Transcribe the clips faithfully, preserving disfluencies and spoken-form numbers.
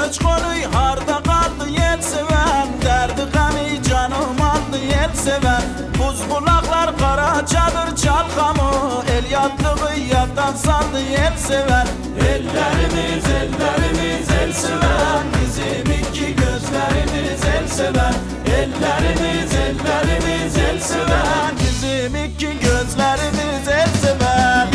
Göç konuy harda kaldı yel seven, derdi gami canım aldı yel seven. Buz bulaklar kara çadır çalkamı, el yattığı yattan sandı yel seven. Ellerimiz ellerimiz el seven, bizim iki gözlerimiz el seven. Ellerimiz ellerimiz el seven, bizim iki gözlerimiz el seven.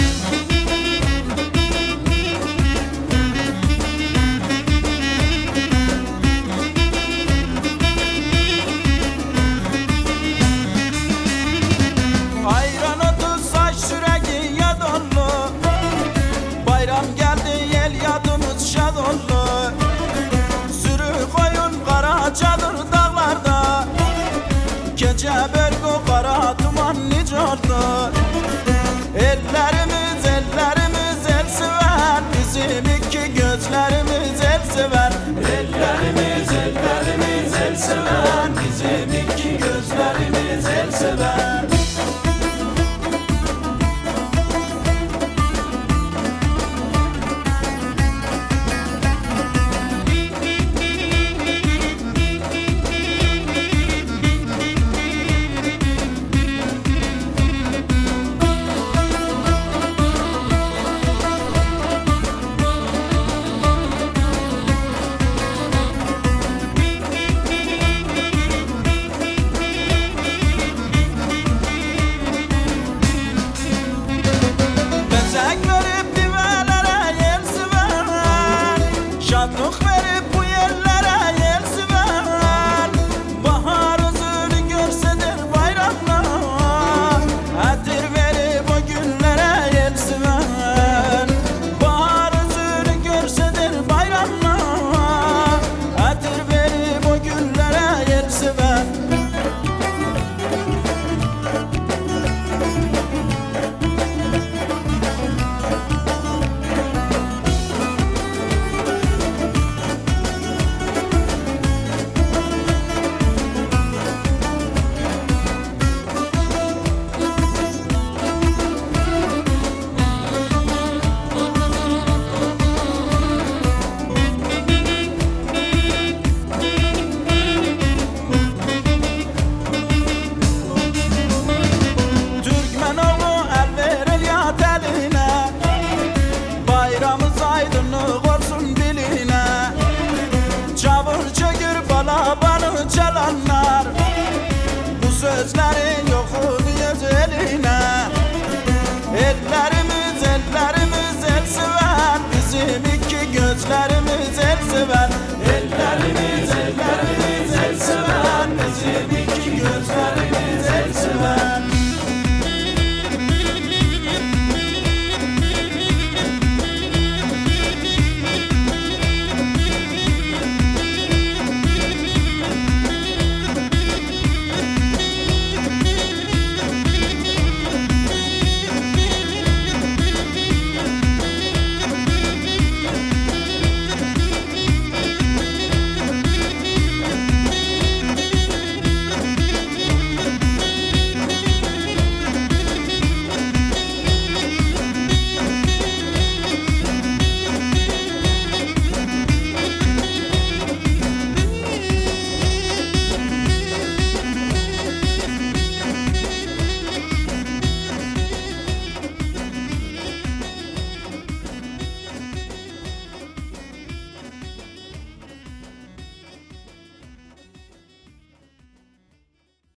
Ayran otu saç süreği ya dolu, bayram geldi yel yadımız şad oldu. Sürü koyun kara çadır dağlarda, gece bölgü kara duman nice oldu. Ellerimiz ellerimiz el sever, bizim iki gözlerimiz el sever. Ellerimiz ellerimiz el sever,